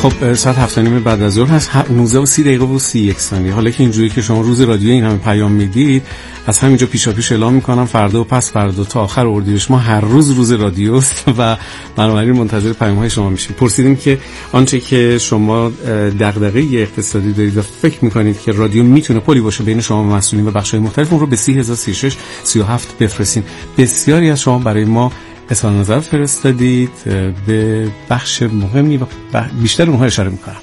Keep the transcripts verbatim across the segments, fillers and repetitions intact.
خب ساعت هفت و نیم بعد از ظهر هست، نوزده و سی دقیقه و سی یک ثانیه. حالا که اینجوری که شما روز رادیو این همه پیام میدید، از همینجا پیشا پیش اعلام میکنم فردا و پس فردا تا آخر اردیبهشت ما هر روز روز رادیوست و بنابراین منتظر پیام های شما میشیم. پرسیدیم که آنچه که شما دغدغه اقتصادی دارید و فکر میکنید که رادیو میتونه پلی باشه بین شما و مسئولین و بخش‌های مختلف، اون رو به سی هزار و سی و شش سی و هفت بفرستین. بسیاری از شما برای ما اظهار نظر فرستادید، به بخش مهمی و بیشتر اونها اشاره میکنم.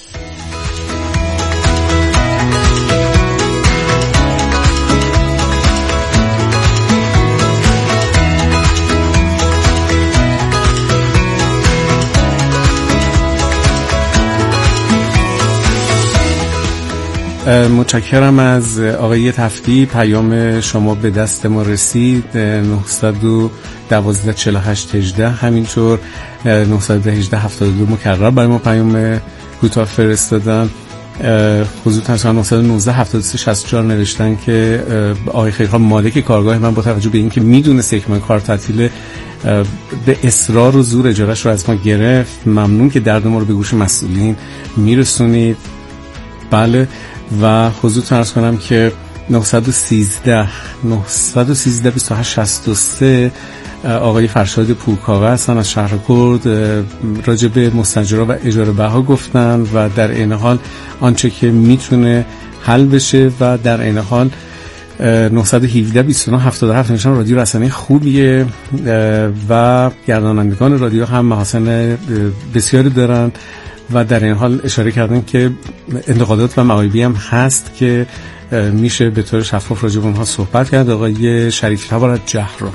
متشکرم از آقای تفتی. پیام شما به دست ما رسید. نه یک دو چهار هشت هجده همینطور نه یک هشت هفتاد و دو مکرر برای ما پیام کوتاه فرستادن. خصوصا نه یک نه هفتاد و سه شصت و چهار نوشتن که آقای خیرخواه مالک کارگاه من با توجه به اینکه میدونسته که من کار تعطیله به اصرار و زور اجارهش رو از ما گرفت. ممنون که درد ما رو به گوش مسئولین میرسونید. بله، و حضورتون عرض کنم که نه یک سه نه یک سه بیست و هشت شصت و سه آقای فرشاد پورکاوه هستن از شهر کرد، راجع به مستاجرها و اجاره بها گفتن و در این حال آنچه که میتونه حل بشه و در این حال نه یک هفت بیست و نه هفتاد و هفت نشان رادیو رسانه خوبیه و گردانندگان رادیو هم محاسن بسیاری دارن و در این حال اشاره کردن که انتقادات و معایبی هم هست که میشه به طور شفاف راجع به اونها صحبت کرد. آقای شریف تبارک جهرا.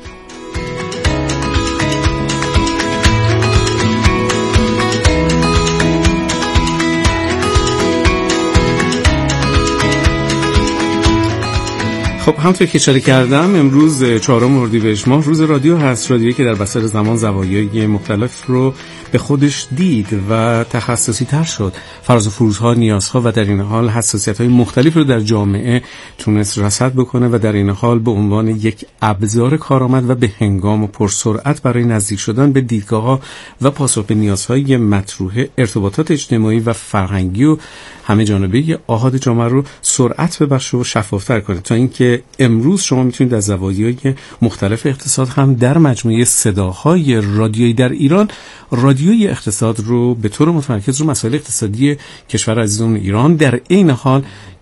خب همونطور که اشاره کردم امروز چهارم اردیبهشت ماه روز رادیو هست. رادیویی که در بساط زمان زوایای مختلف رو به خودش دید و تخصصی تر شد. فراز و فروزها، نیازها و در این حال حساسیت‌های مختلف رو در جامعه تونست رصد بکنه و در این حال به عنوان یک ابزار کارآمد و به هنگام و پرسرعت برای نزدیک شدن به دیدگاه‌ها و پاسخ به نیازهای مطروح ارتباطات اجتماعی و فرهنگی و همه جانبه آحاد جامعه رو سرعت ببخشه و شفافتر کنه، تا اینکه امروز شما میتونید از زوایای مختلف اقتصاد هم در مجموعه صداهای رادیویی در ایران رادیوی اقتصاد رو به طور متمرکز رو مسائل اقتصادی کشور عزیزمون ایران، در عین حال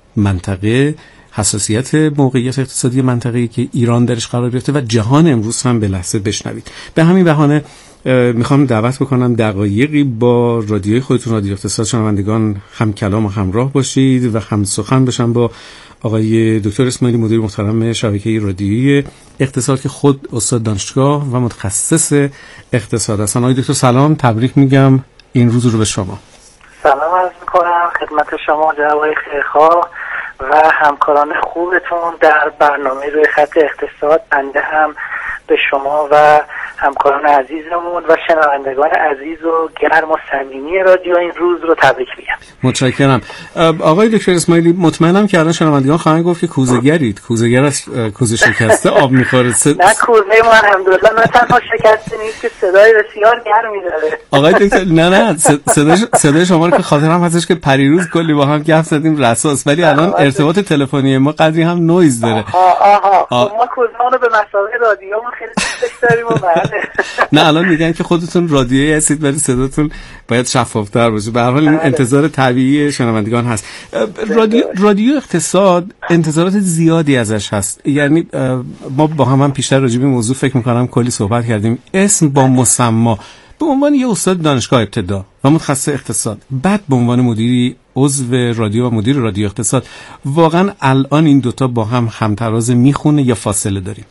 منطقه حساسیت موقعیت اقتصادی منطقه‌ای که ایران درش قرار گرفته و جهان امروز هم به لحظه بشنوید. به همین بهانه میخوام دعوت بکنم دقایقی با رادیوی خودتون رادیو اقتصاد شنوندگان هم کلام و همراه باشید و هم سخن بشن با آقای دکتر اسماعیلی، مدیر محترم شبکه رادیویی اقتصاد که خود استاد دانشگاه و متخصص اقتصاد هستن. آقای دکتر سلام، تبریک میگم این روز رو به شما. سلام عرض میکنم خدمت شما جناب آقای خیرخواه و همکاران خوبتون در برنامه روی خط اقتصاد. بنده هم به شما و همکاران عزیزمون و شنوندگان عزیز و گرم و صمیمی رادیو این روز رو تبریک میگم. متشکرم. آقای دکتر اسماعیلی، مطمئنم که الان شنوندگان خواهند گفت که کوزه‌گرید، کوزه‌گر از کوزه شکسته آب میخوره. س... نه کوزه ما الحمدلله نه تنها شکسته نیست که صدای بسیار گرمی داره. آقای دکتر نه نه صدای صدای شما رو که خاطرم هستش که پریروز کلی با هم گپ زدیم رساس، ولی الان ارتباط تلفنی ما قدری هم نویز داره. آها آها آه. ما کوزه‌ها رو به مسابقه رادیو ما خیلی دوست داریم و بله. نه الان میگن که خودتون رادیویی هستید ولی صداتون باید شفافتر باشه. به هر حال این انتظار طبیعی شنوندگان هست. رادیو رادیو اقتصاد انتظارات زیادی ازش هست. یعنی ما با هم هم پیشتر راجع به موضوع فکر می‌کنم کلی صحبت کردیم. اسم با مسما به عنوان یه استاد دانشگاه ابتدا و متخصص اقتصاد، بعد به عنوان مدیری عضو رادیو و مدیر رادیو اقتصاد، واقعا الان این دوتا با هم همتراز میخونه یا فاصله داریم؟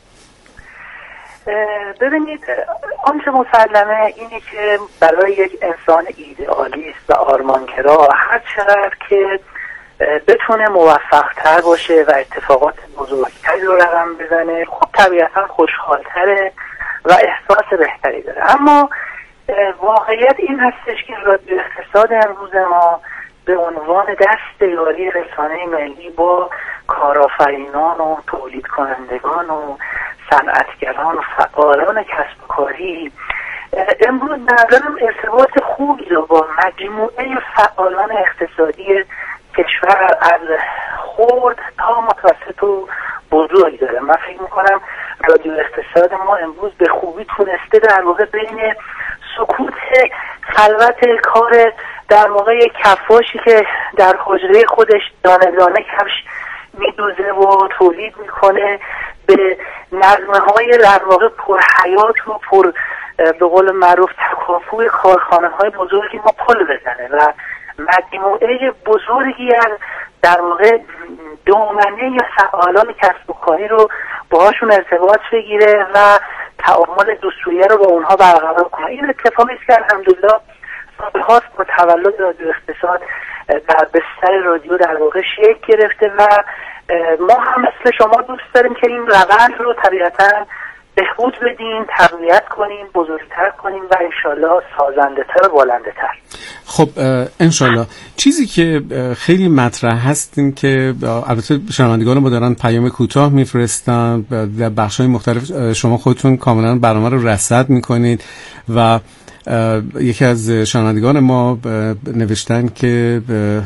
ببینید آنچه مسلمه اینه که برای یک انسان ایدئالیست و آرمانگرا هر چقدر که بتونه موفق‌تر باشه و اتفاقات بزرگتری رو رقم بزنه، خب طبیعتا خوشحال‌تره و احساس بهتری داره. اما واقعیت این هستش که رادیو اقتصاد امروز ما به عنوان دستیاری رسانه ملی با کارآفرینان و تولید کنندگان و صنعتگران و فعالان کسب و کاری امروز نظرم ارتباط خوبی رو با مجموعه فعالان اقتصادی کشور از خرد تا متوسط و بزرگ داره. من فکر میکنم رادیو اقتصاد ما امروز به خوبی تونسته در واقع بین سکوت خلوت کار در موقع کفاشی که در حجره خودش دانه دانه کفش میدوزه و تولید میکنه به نظمه های در واقع پرحیات و پر به قول معروف تکافوی کارخانه های بزرگی ما پل بزنه و مجموعه بزرگی از در واقع دامنه یا فعالان کسب و کاری رو باهاشون ارتباط بگیره و تعامل دوسویه رو با اونها برقرار کنه. این اتفاقی است که الحمدلله سالهاست با تولد رادیو اقتصاد در بستر رادیو در واقع شکل گرفته و ما هم مثل شما دوست داریم که این روند رو طبیعتاً بهبود بدیم، تقویت کنیم، بزرگتر کنیم و انشالله سازنده تر و بلنده تر. خب انشالله. چیزی که خیلی مطرح هست این که البته شنوندگان ما دارن پیام کوتاه میفرستن در بخش‌های مختلف، شما خودتون کاملا برنامه رو رصد میکنید و یکی از شنوندگان ما نوشتن که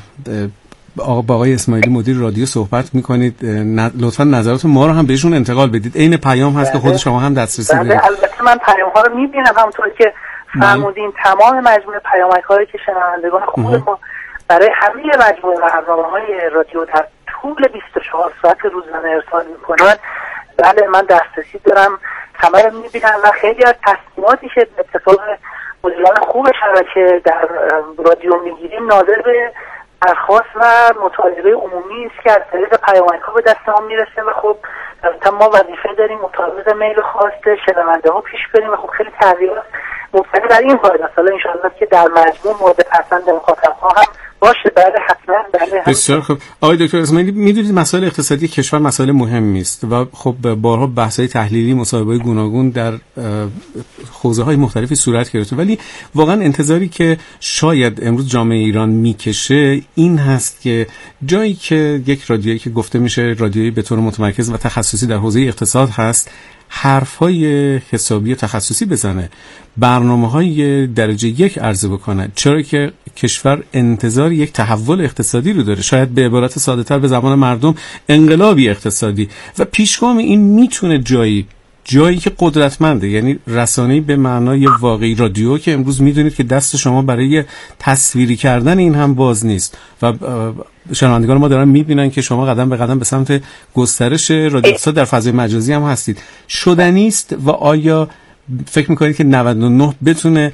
آقا با آقای اسماعیلی مدیر رادیو صحبت میکنید، لطفا نظرات ما رو هم بهشون انتقال بدید. عین پیام هست که خود شما هم دسترسی دارید. البته من پیام ها رو میبینم، همونطور که فرمودین تمام مجموعه پیامک هایی که شنوندگان خود ما برای همه مجموعه برنامه‌های رادیو در طول بیست و چهار ساعت روزانه ارسال میکنن، بله من دسترسی دارم، همه رو میبینم و خیلی از تصمیماتی که به اتفاق مدیران خوب شبکه در رادیو میگیریم ناظر به درخواست و مطالبه عمومی است که از طریق پیامک‌ها به دست ما میرسه و خب ما وظیفه داریم مطابق میل خواست شنونده ها پیش بریم و خب خیلی تغییرات مبتنی در این پایه مثلا انشاءالله که در مجموع مورد پسند مخاطب‌ها هم باشه. بله حتما. بله بسیار خوب. آقای دکتر اسماعیلی میدونید مسائل اقتصادی کشور مسائل مهمی است و خب بارها بحث‌های تحلیلی مصاحبه‌های گوناگون در حوزه‌های مختلفی صورت گرفته، ولی واقعا انتظاری که شاید امروز جامعه ایران میکشه این هست که جایی که یک رادیویی که گفته میشه رادیویی به طور متمرکز و تخصصی در حوزه اقتصاد هست حرف‌های حسابی و تخصصی بزنه، برنامه‌های درجه یک عرضه بکنه، چرا که کشور انتظار یک تحول اقتصادی رو داره، شاید به عبارت ساده‌تر به زبان مردم انقلابی اقتصادی، و پیشگام این میتونه جایی جایی که قدرتمنده، یعنی رسانه‌ای به معنای واقعی رادیو که امروز میدونید که دست شما برای تصویری کردن این هم باز نیست و شنوندگان ما دارن میبینن که شما قدم به قدم به سمت گسترش رادیو اقتصاد در فضای مجازی هم هستید. شدنی است و آیا فکر میکنید که نود و نه بتونه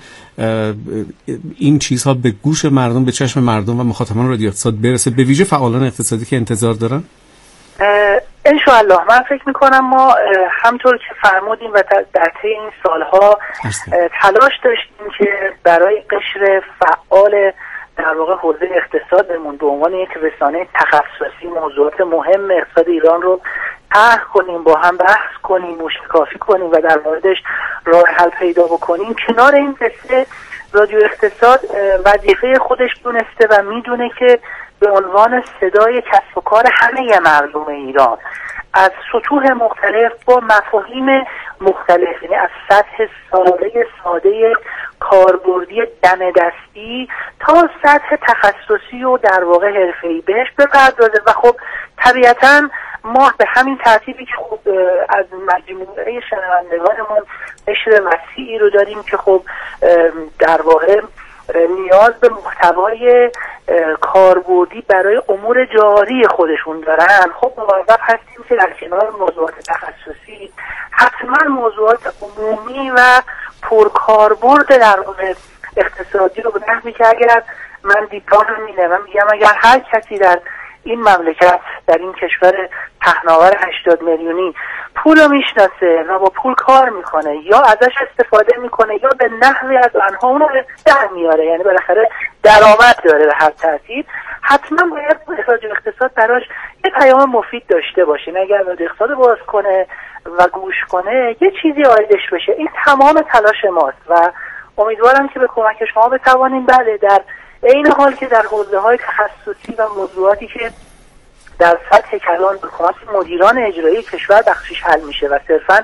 این چیزها به گوش مردم، به چشم مردم و مخاطبان رادیو اقتصاد برسه، به ویژه فعالان اقتصادی که انتظار دارن؟ انشاءالله. من فکر میکنم ما همطور که فرمودیم و در طی این سالها تلاش داشتیم که برای قشر فعال در واقع حوزه اقتصادمون به عنوان یک رسانه تخصصی موضوعات مهم اقتصاد ایران رو طرح کنیم، با هم بحث کنیم، موشکافی کنیم و در موردش راه حل پیدا بکنیم. کنار این قصه رادیو اقتصاد وظیفه خودش دونسته و میدونه که به عنوان صدای کسب و کار همه مردم ایران از سطوح مختلف با مفاهیم مختلف، یعنی از سطح ساده ساده کاربردی دم دستی تا سطح تخصصی و در واقع حرفه‌ای بهش بپردازه و خب طبیعتاً ما به همین ترتیبی که خب از مجموعه شنوندگانمون قشر وسیعی رو داریم که خب در واقع نیاز به محتوای کاربردی برای امور جاری خودشون دارن، خب موظف هستیم که در کنار موضوعات تخصصی حتما موضوعات عمومی و پرکاربرد در واقع اقتصادی رو به نحوی که اگر من دیدگاه هم اینه، من میگم اگر هر کسی در این مملکت در این کشور پهناور هشتاد میلیونی پول رو میشناسه و با پول کار میکنه یا ازش استفاده میکنه یا به نحوی از آنها اون رو در میاره، یعنی بالاخره درآمد داره به هر ترتیب، حتما باید رادیو اقتصاد براش یه پیام مفید داشته باشه. اگر رادیو اقتصاد باز کنه و گوش کنه یه چیزی آیدش بشه. این تمام تلاش ماست و امیدوارم که به کمک شما بتوانیم بله در این حال که در حوزه‌های تخصصی و موضوعاتی که در سطح کلان به کمک مدیران اجرایی کشور بخشش حل میشه و صرفاً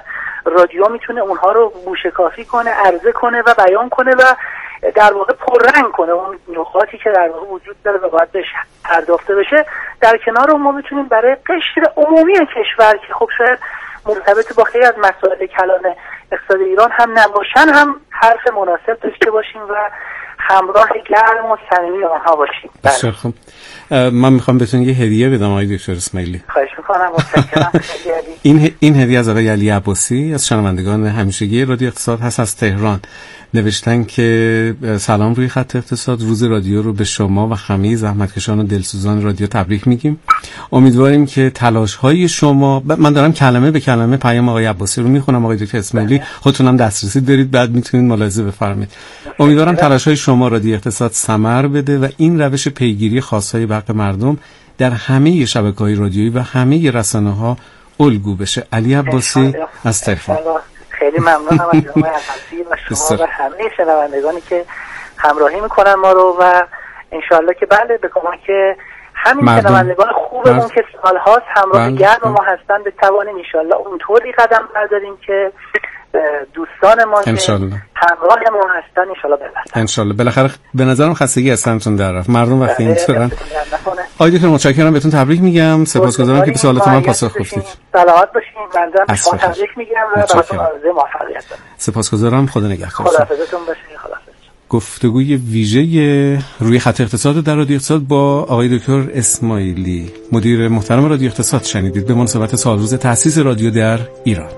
رادیو میتونه اونها رو موشکافی کنه، عرضه کنه و بیان کنه و در واقع پررنگ کنه اون نقاطی که در واقع وجود داره و باید بهش پرداخته بشه. در کنار اون ما میتونیم برای قشر عمومی کشور که خب شاید مرتبط با خیلی از مسائل کلان اقتصاد ایران هم نباشن هم حرف مناسب داشته باشیم و همراه گرم و صمیمی آنها باشیم. بسیار خوب. من میخوام بهتون یه هدیه بدم آقای دکتر اسماعیلی. خواهش میکنم. متشکرم. این این هدیه از آقای علی عباسی از شنوندگان همیشگی رادیو اقتصاد هست از تهران. نوشتن که سلام روی خط اقتصاد، روز رادیو رو به شما و همه زحمتکشان و دلسوزان رادیو تبریک میگیم. امیدواریم که تلاش‌های شما، من دارم کلمه به کلمه پیام آقای عباسی رو میخونم آقای دکتر اسماعیلی، خودتون هم دسترسی دارید بعد میتونید ملاحظه بفرمایید. امیدوارم تلاش‌های شما رادیو اقتصاد ثمر بده و این روش پیگیری خاص‌های برق مردم در همه شبکه‌های رادیویی و همه رسانه‌ها الگو بشه. علی عباسی از تهران. خیلی ممنونم از جناب عباسی و شما و همه شنوندگانی که همراهی میکنن ما رو و انشالله که بله به کمک همین شنوندگان خوبمون که سالهاست همراه گرم ما هستن بتوانیم انشالله اونطوری قدم برداریم که دوستان ما که همراه ما هستن انشالله ببرن. انشالله. بالاخره به نظرم خستگی از سمتون در رفت. مردم وقتی اینطورن. آقای دکتر متشکرم، بهتون تبریک میگم. سپاسگزارم که به سوالات من پاسخ گفتید. سلامت باشین. منظورم شما تبریک میگم و براتون آرزوی موفقیت دارم. سپاسگزارم. خدا نگهدار. خداحافظتون باشین. خداحافظ. گفتگوی ویژه روی خط اقتصاد در رادیو اقتصاد با آقای دکتر اسماعیلی، مدیر محترم رادیو اقتصاد شنیدید به مناسبت سالروز تأسیس رادیو در ایران.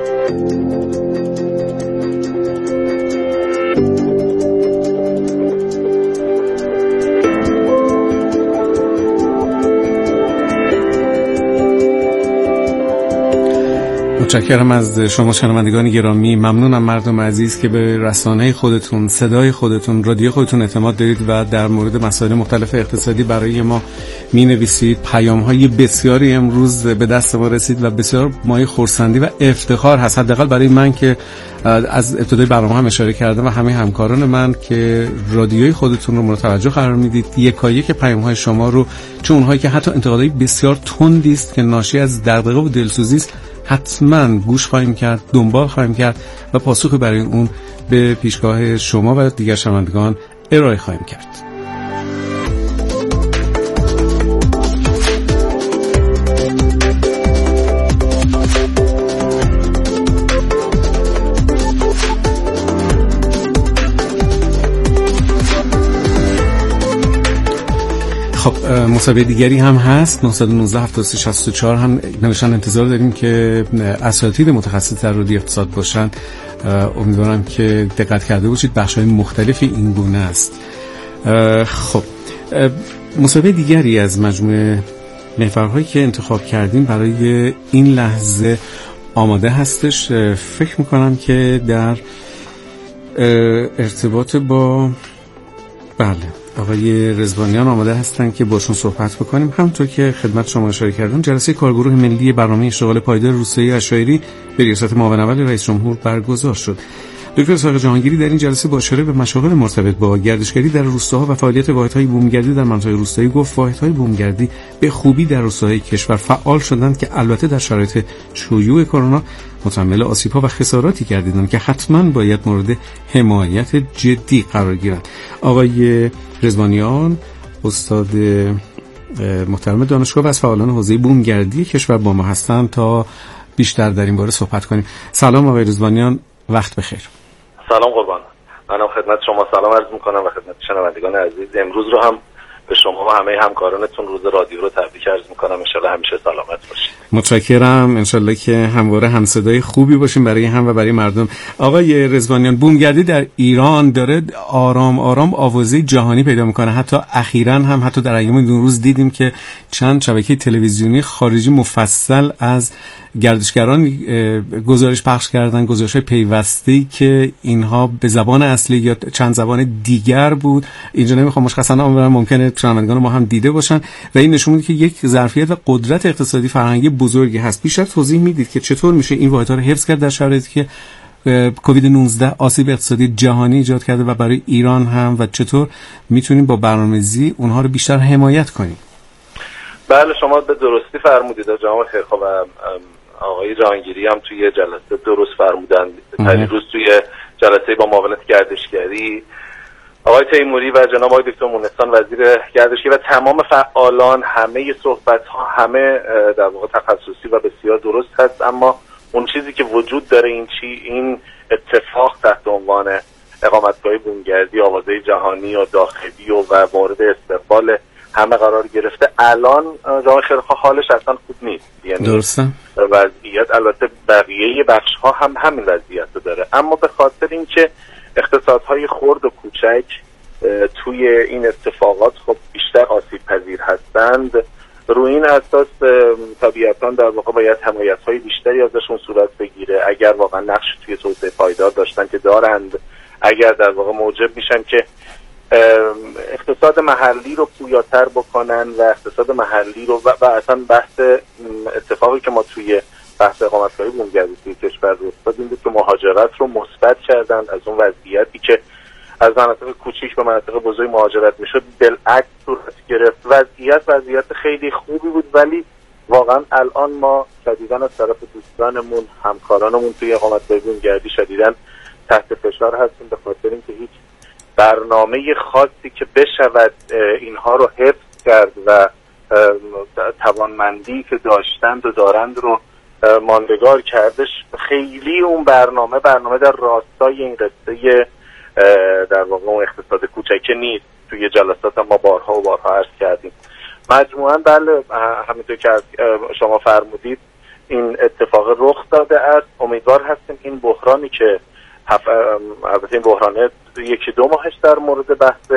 متشکرم از شما شنوندگان گرامی. ممنونم مردم عزیز که به رسانه خودتون، صدای خودتون، رادیو خودتون اعتماد دارید و در مورد مسائل مختلف اقتصادی برای ما می نویسید. پیام های بسیاری امروز به دست ما رسید و بسیار مایه خرسندی و افتخار هست، حداقل برای من که از ابتدای برنامه هم اشاره کردم و همه همکاران من که رادیوی خودتون رو مورد توجه قرار میدید. یکایک پیام های شما رو، چون اونهایی که حتی انتقادای بسیار تندی است که ناشی از دغدغه و دلسوزی است، حتما گوش خواهیم کرد، دنبال خواهیم کرد و پاسخی برای اون به پیشگاه شما و دیگر شنوندگان ارائه خواهیم کرد. خب مسابقه دیگری هم هست، نه یک نه هفت سه شش چهار هم نوشتن انتظار داریم که اساتید متخصص در رادیو اقتصاد باشن. امیدوارم که دقت کرده باشید، بخش‌های مختلفی این گونه است. خب مسابقه دیگری از مجموعه محورهایی که انتخاب کردیم برای این لحظه آماده هستش. فکر میکنم که در ارتباط با بله آقای رضوانیان آماده هستن که باشون صحبت بکنیم. همونطور که خدمت شما اشاره کردم، جلسه کارگروه ملی برنامه اشتغال پایدار روستایی اشایری به ریاست معاون اول رئیس جمهور برگزار شد. دکتر اسحاق جهانگیری در این جلسه با اشاره به مشاغل مرتبط با گردشگری در روستاها و فعالیت واحدهای بومگردی در مناطق روستایی گفت واحدهای بومگردی به خوبی در روستاهای کشور فعال شدند که البته در شرایط شیوع کرونا متحمل آسیب‌ها و خساراتی گردیدند که حتما باید مورد حمایت جدی قرار گیرند. آقای رضوانیان استاد محترم دانشگاه و از فعالان حوزه بومگردی کشور با ما هستند تا بیشتر در این باره صحبت کنیم. سلام آقای رضوانیان، وقت بخیر. سلام قربان. منم خدمت شما سلام عرض میکنم و خدمت شنوندگان عزیز. امروز رو هم به شما و همه همکارانتون روز رادیو رو تبریک عرض میکنم. ان شاءالله همیشه سلامت باشید. متشکرم. ان شاءالله که همواره همصدای خوبی باشیم برای هم و برای مردم. آقای رضوانیان، بومگردی در ایران داره آرام آرام آوازه جهانی پیدا میکنه. حتی اخیراً هم حتی در ایام دو روز دیدیم که چند شبکه تلویزیونی خارجی مفصل از گردشگران گزارش پخش کردن، گزارش‌های پیوسته که اینها به زبان اصلی یا چند زبان دیگر بود. اینجا نمیخوام مشخصا نام ببرم، ممکنه شنوندگان ما هم دیده باشن و این نشون میده که یک ظرفیت و قدرت اقتصادی فرهنگی بزرگی هست. بیشتر توضیح میدید که چطور میشه این واحدها رو حفظ کرد در شرایطی که کووید نوزده آسیب اقتصادی جهانی ایجاد کرده و برای ایران هم، و چطور میتونیم با برنامه‌ریزی اونها رو بیشتر حمایت کنیم؟ بله شما به درستی فرمودید جناب خیرخواه و آقای جهانگیری هم توی جلسه درست فرمودن. پریروز توی جلسه با معاونت گردشگری آقای تیموری و جناب آقای دکتر مونستان وزیر گردشگری و تمام فعالان، همه صحبت ها همه در واقع تخصصی و بسیار درست هست، اما اون چیزی که وجود داره این چی این اتفاق تحت عنوان اقامتگاه بومگردی آوازه جهانی و داخلی و و مورد استقبال همه قرار گرفته. الان جای خیرخواه حالش اصلا خوب نیست، یعنی درسته وضعیت البته بقیه بخش ها هم همین وضعیت رو داره، اما به خاطر اینکه اقتصادهای خرد و کوچک توی این اتفاقات خب بیشتر آسیب پذیر هستند، روی این اساس طبیعتاً در واقع باید حمایت‌های بیشتری ازشون صورت بگیره. اگر واقعا نقش توی توسعه پایدار داشتن که دارند، اگر در واقع موجب میشن که اقتصاد محلی رو پویاتر بکنن و اقتصاد محلی رو و, و اصلا بحث اتفاقی که ما توی بحث اقامتگاهی بومگردی توی کشور افتاد این بود که مهاجرت رو مثبت کردن، از اون وضعیتی که از مناطق کوچیک به مناطق بزرگ مهاجرت میشد بالعکس صورت گرفت. وضعیت وضعیت خیلی خوبی بود، ولی واقعا الان ما شدیداً از طرف دوستانمون، همکارانمون توی اقامتگاه بومگردی شدیداً تحت فشار هستیم، به خاطر اینکه هیچ برنامه خاصی که بشود اینها رو حفظ کرد و توانمندی که داشتند و دارند رو ماندگار کردش. خیلی اون برنامه برنامه در راستای این قصه در واقع اون اقتصاد کوچکه نیست. توی جلسات ما بارها و بارها عرض کردیم. مجموعاً بله همینطور که شما فرمودید این اتفاق رخ داده است. امیدوار هستیم این بحرانی که هف... البته این بحرانه یکی دو ماهش در مورد بحث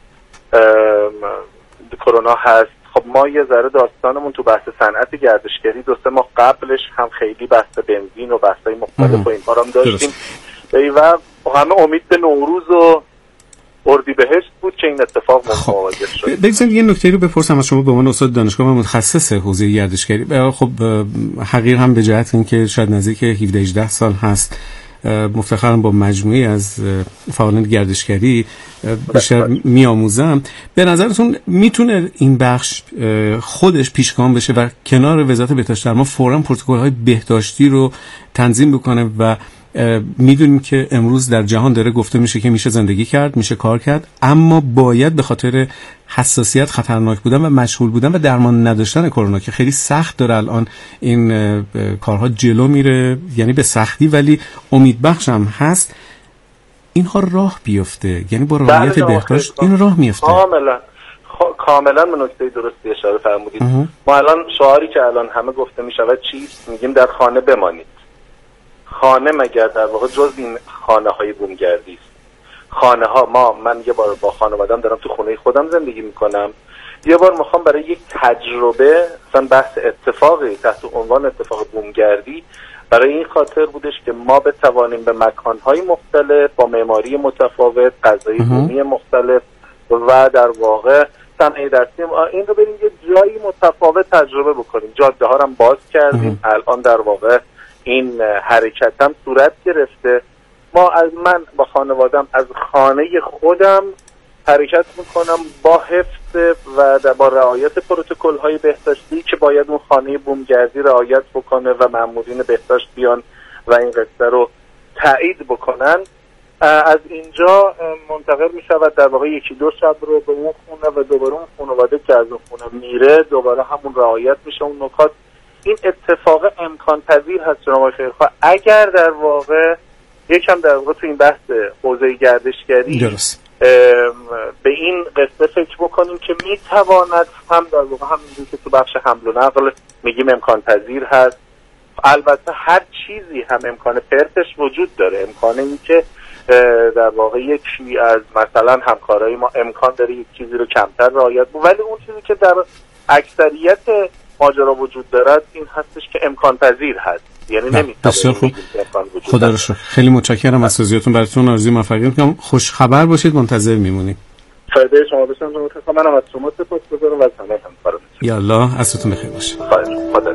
کرونا هست. خب ما یه ذره داستانمون تو بحث صنعت گردشگری دو سه ماه قبلش هم خیلی بحث بنزین و بحث‌های مختلف و اینها هم داشتیم و همه امید به نوروز و اردیبهشت بود که این اتفاق مواجه شد. بگذارید یه نکته رو بپرسم از شما به عنوان استاد دانشگاه و متخصص حوزه گردشگری. خب حقیر هم به جهت اینکه شاید نزدیک هفده هجده سال هست مفتخرم با مجموعی از فعالان گردشگری بیشتر میآموزم. به نظرتون میتونه این بخش خودش پیشگام بشه و کنار وزارت بهداشت درمان فوراً پروتکل‌های بهداشتی رو تنظیم بکنه؟ و میدونیم که امروز در جهان داره گفته میشه که میشه زندگی کرد، میشه کار کرد، اما باید به خاطر حساسیت، خطرناک بودن و مشغول بودن و درمان نداشتن کرونا که خیلی سخت داره الان این کارها جلو میره، یعنی به سختی ولی امیدبخش هم هست، اینها راه بیفته، یعنی با رعایت بهداشت این راه میفته. کاملا کاملا به نکته درستی اشاره فرمودید. ما الان شعاری که الان همه گفته میشود چیست؟ میگیم در خانه بمانید. خانه مگر در واقع جز این خانه های بومگردی است؟ خانه ها، ما من یه بار با خانواده‌ام دارم تو خونه خودم زندگی میکنم، یه بار میخوام برای یک تجربه، مثلا بحث اتفاقی تحت عنوان اتفاق بومگردی، برای این خاطر بودش که ما بتوانیم به مکانهای مختلف با معماری متفاوت، غذای بومی مختلف و در واقع صنایع دستی این رو بریم یه جایی متفاوت تجربه بکنیم. جاده ها رو هم باز کردیم، الان در واقع این حرکت هم صورت گرفته. ما از من با خانوادم از خانه خودم حرکت میکنم با حفظ و با رعایت پروتکل های بهداشتی که باید اون خانه بومگردی رعایت بکنه و مامورین بهداشت بیان و این قصه رو تایید بکنن. از اینجا منتقل میشود در واقع یکی دو شب رو به اون خونه و دوباره اون خانواده که از اون خونه میره دوباره همون رعایت میشه اون نکات. این اتفاق امکان پذیر هست جناب خیرخواه اگر در واقع یکم در واقع تو این بحث حوزه گردشگری درست به این قصه فکر بکنیم که میتواند هم در واقع همینجور که تو بخش حمل و نقل میگیم امکان پذیر هست، البته هر چیزی هم امکان پرتش وجود داره. امکانه این که در واقع یکی از مثلا همکارای ما امکان داره یک چیزی رو کمتر رعایت بود، ولی اون چیزی که در اکثریت ماجرا وجود دارد این هستش که امکان پذیر هست، یعنی نمیتونه. خوب، خدا رو شکر. خیلی متشکرم از توضیحاتون، براتون آرزوی موفقیت میکنم. خوش خبر باشید، منتظر میمونیم. فایده شما باشم. منم از شما سپاسگزارم و از همه همکاران. یا الله، عصرتون بخیر باشه. خدا.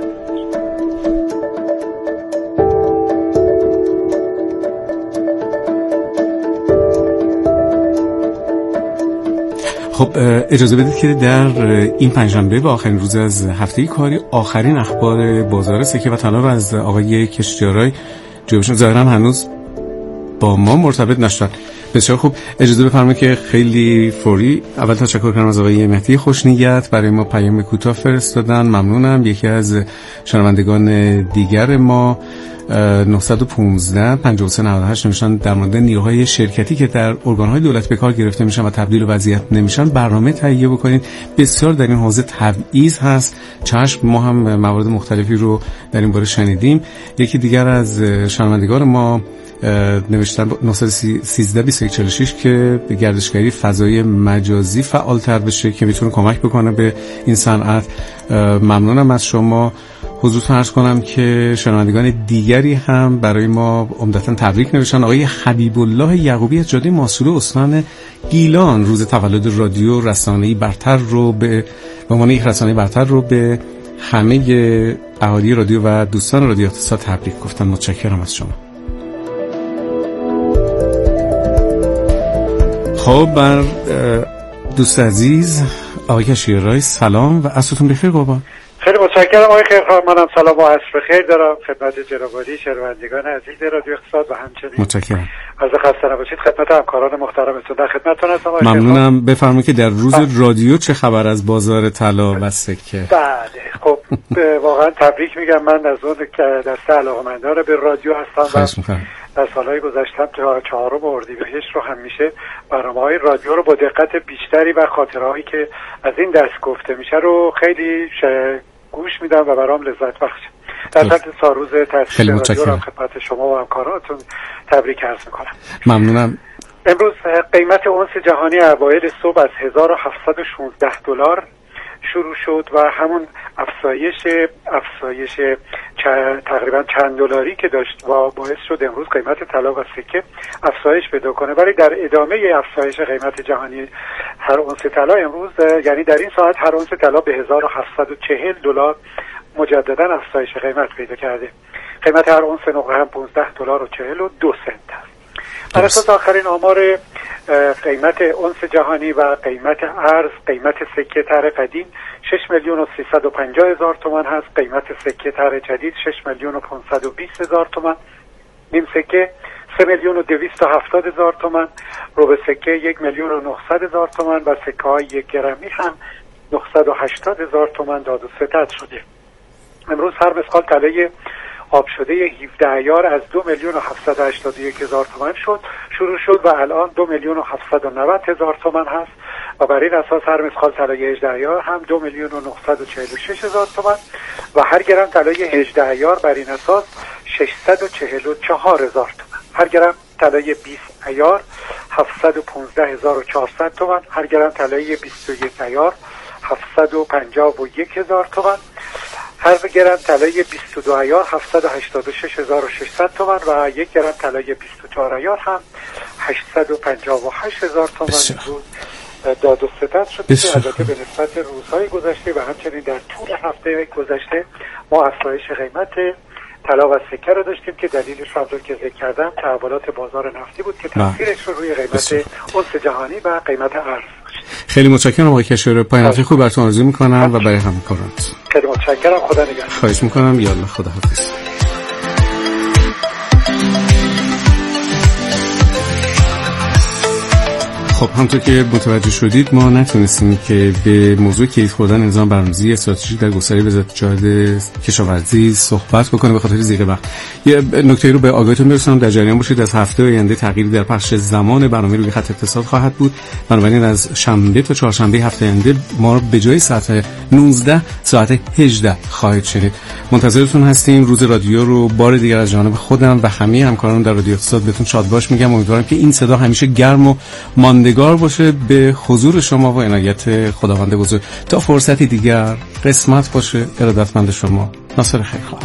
خب اجازه بدید که در این پنجشنبه و آخرین روز از هفته کاری آخرین اخبار بازار سکه و طلا رو از آقای کشتیارای جوابشون ظاهرا هنوز با ما مرتبط نشدن. بسیار خوب، اجازه بفرمایید که خیلی فوری اول تشکر کنم از آقای مهدی خوشنیت، برای ما پیام کوتاه فرستادن، ممنونم. یکی از شنوندگان دیگر ما نه یک پنج پنجاه و سه نود و هشت نوشتن در مورد نیروهای شرکتی که در ارگان‌های دولت به کار گرفته میشن و تبدیل وضعیت نمیشن برنامه تهیه بکنید. بسیار در این حوزه تبعیض هست. چشم، ما هم موارد مختلفی رو در این باره شنیدیم. یکی دیگر از شنوندگان ما نوشتن نه یک سه بیست و یک چهل و شش که گردشگری فضای مجازی فعال‌تر بشه که میتونه کمک بکنه به این صنعت. ممنونم از شما. حضورتون عرض کنم که شنوندگان دیگری هم برای ما عمدتاً تبریک نوشتن. آقای حبیب الله یعقوبی از جاده ماسوره استان گیلان روز تولد رادیو رسانه‌ای برتر رو به به عنوان یک رسانه برتر رو به همه اهالی رادیو و دوستان رادیو اقتصاد تبریک گفتن. متشکرم از شما. خب بر دوست عزیز آقای کشتیارای سلام و عصرتون بخیر قربان. خیلی متشکرم آقای خیرخواه. منم سلام و عصر بخیر دارم خدمت جناب عالی شنوندگان عزیز رادیو اقتصاد و همچنین متشکرم. از خسته نباشید خدمت همکاران محترمتون در خدمتتون هستم. ممنونم. بفرمایید که در روز بله. رادیو چه خبر از بازار طلا و سکه؟ بله خب واقعا تبریک میگم. من از اون که دسته علاقه‌مندان به رادیو هستم و در سالهای گذشتم تا چهارم اردیبهشت رو همیشه برنامه‌های رادیو رو با دقت بیشتری و خاطرهایی که از این دست گفته میشه رو خیلی گوش میدم و برام لذت بخشه. در صورت ساروز تأسیس رادیو رو خدمت شما و همکارانتون تبریک عرض میکنم. ممنونم. امروز قیمت اونس جهانی اوایل صبح از هزار و هفتصد و شانزده دلار شروع شد و همون افزایش افزایش تقریبا چند دلاری که داشت و باعث شد امروز قیمت طلا و سکه افزایش پیدا کنه. ولی در ادامه افزایش قیمت جهانی هر اونس طلا امروز یعنی در این ساعت هر اونس طلا به هزار و هفتصد و چهل دلار مجددا افزایش قیمت پیدا کرده. قیمت هر اونس نقره هم پانزده دلار و چهل و دو سنت است. بر اساس آخرین آمار قیمت اونس جهانی و قیمت ارز، قیمت سکه طرح قدیم شش میلیون و سیصد و پنجاه هزار تومان هست. قیمت سکه طرح جدید شش میلیون و پانصد و بیست هزار تومان. نیم سکه سه میلیون و دویست و هفتاد هزار تومان. ربع سکه یک میلیون و نهصد هزار تومان و سکه های یک گرمی هم نهصد و هشتاد هزار تومان داد و ستد شده. امروز هر مسقال طلای آب شده هفده عیار از دو میلیون و هفتصد و هشتاد و یک هزار تومان شد شروع شد و الان دو میلیون و هفتصد و نود هزار تومان هست و بر این اساس هر مسقال طلای هجده عیار هم دو میلیون و نهصد و چهل و شش هزار تومان و هر گرم طلای هجده عیار بر این اساس ششصد و چهل و چهار هزار تومان. هر گرم طلای بیست عیار هفتصد و پانزده هزار و چهارصد تومان. هر گرم طلای بیست و یک عیار هفتصد و پنجاه و یک هزار تومان. هر گرم طلای بیست و دو عیار هفتصد و هشتاد و شش هزار و ششصد تومان و یک گرم طلای بیست و چهار عیار هم هشتصد و پنجاه و هشت هزار تومان داد و ستد شد. البته به نسبت روزهای گذشته و همچنین در طول هفته گذشته ما افزایش قیمت طلا و سکه رو داشتیم که دلیلش رو که ذکر کردم تحولات بازار نفتی بود که تاثیرش رو روی قیمت اونس جهانی و قیمت ارز. خیلی متشکرم آقای کشتیارای. پایان خوب براتون آرزو میکنم و برای همکارانتون. خیلی متشکرم. خدا نگهدار. خواهش میکنم. یالا خدا حافظ. خب همونطور که متوجه شدید ما نتونستیم که به موضوع کیت خوردن نظام برنامه‌ریزی استراتژیک در گستره وزارت جهاد کشاورزی صحبت بکنیم به خاطر زیر وقت. یه نکته رو به آگاهیتون برسونم، در جریان باشید از هفته آینده تغییری در پخش زمان برنامه روی خط اتصال خواهد بود. بنابراین از شنبه تا چهارشنبه هفته آینده ما به جای ساعت نوزده ساعت هجده خواهید شنید. منتظرتون هستیم. روز رادیو رو بار دیگر از جانب خودم و همه همکاران در رادیو اقتصاد بهتون شادباش میگم. امیدوارم که این صدا همیشه گرم و ماندگار باشه به حضور شما و عنایت خداوند بزرگ. تا فرصتی دیگر قسمت باشه. ارادتمند شما، ناصر خیرخواه.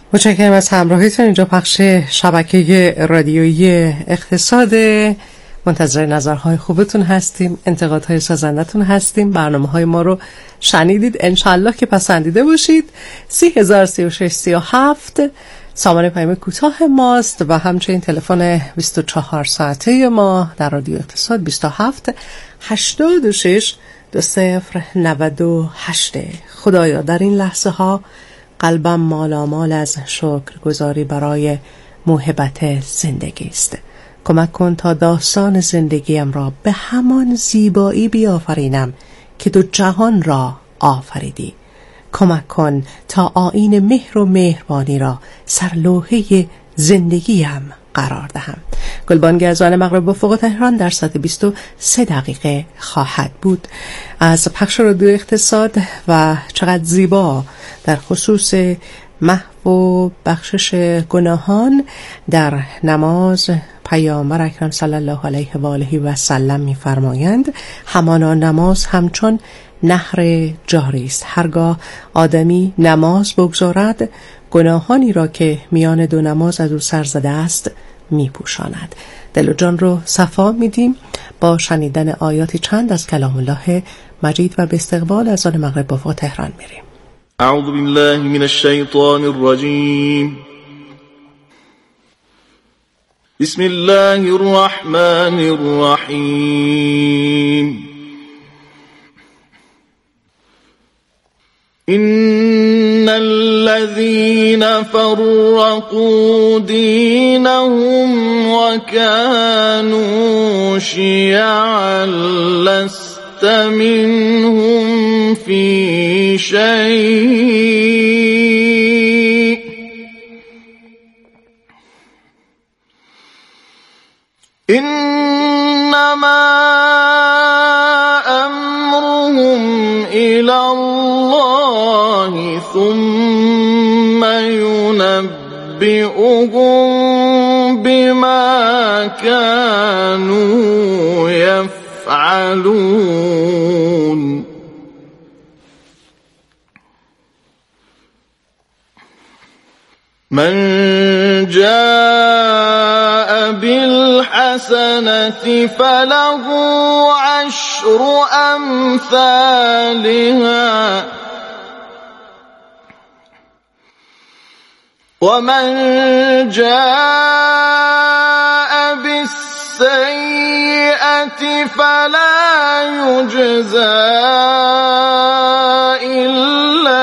متشکرم از همراهیتون. اینجا پخش شبکه رادیویی اقتصاد. منتظر نظرهای خوبتون هستیم، انتقادهای سازندتون هستیم. برنامه‌های ما رو شنیدید، انشالله که پسندیده باشید. سی هزار سی و شش سی و هفت سامان پیام کوتاه ماست و همچنین تلفن بیست و چهار ساعته ما در رادیو اقتصاد بیست و هفت هشتاد و شش دو صفر نود و هشت. خدایا در این لحظه ها قلبم مالامال از شکرگزاری برای موهبت زندگی است. کمک کن تا داستان زندگیم را به همان زیبایی بیافرینم که تو جهان را آفریدی. کمک کن تا آیین مهر و مهربانی را سرلوحه زندگیم قرار دهم. گلبانگ از آن مغرب و فوق تهران در ساعت بیست و سه دقیقه خواهد بود. از پخش رادیو اقتصاد و چقدر زیبا در خصوص محو و بخشش گناهان در نماز پیامبر اکرم صلی الله علیه و آله و سلم می‌فرمایند همانا نماز همچون نهر جاری است. هرگاه آدمی نماز بگذارد گناهانی را که میان دو نماز از او سر زده است میپوشاند. دل و جان رو صفا میدیم با شنیدن آیاتی چند از کلام الله مجید و به استقبال از آن مغرب با تهران میریم. اعوذ بالله من الشیطان الرجیم. بسم الله الرحمن الرحیم. إن الذين فرقوا دينهم وكانوا شيعا لست منهم في شيء إنما أمرهم إلى الله ثم ينبئهم بما كانوا يفعلون. من جاء بالحسنة فله عشر أمثالها ومن جاء بالسيئة فلا يجزى إلا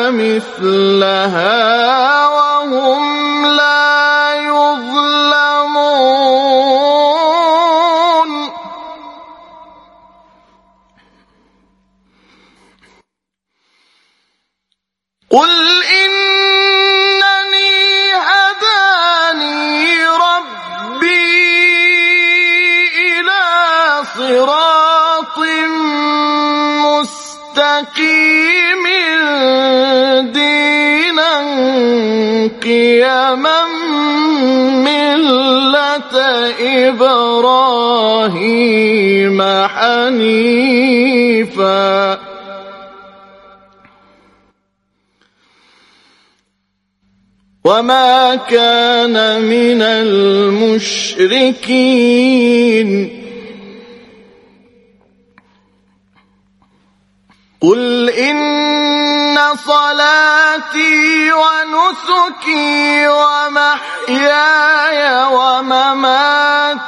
مثلها وهم لا يظلمون. قل صراط مستقيم دينا قيما ملة إبراهيم حنيفا وما كان من المشركين. قل إن صلاتي ونسكي ومحياي ومماتي